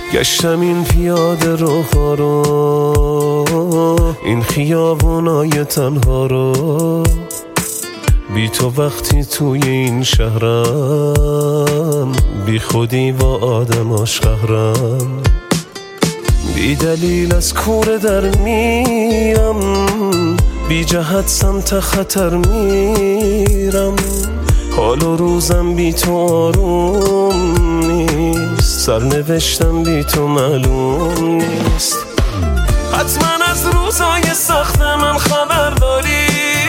گشتم این پیاده روها رو، این خیابونای تنها رو، بی تو وقتی توی این شهرم، بی خودی با آدماش قهرم. بی دلیل از کوره در میرم، بی جهت سمت خطر میرم. حال و روزم بی تو آروم نیست، سرنوشتم بی تو معلوم نیست. حتما از روزای سخت من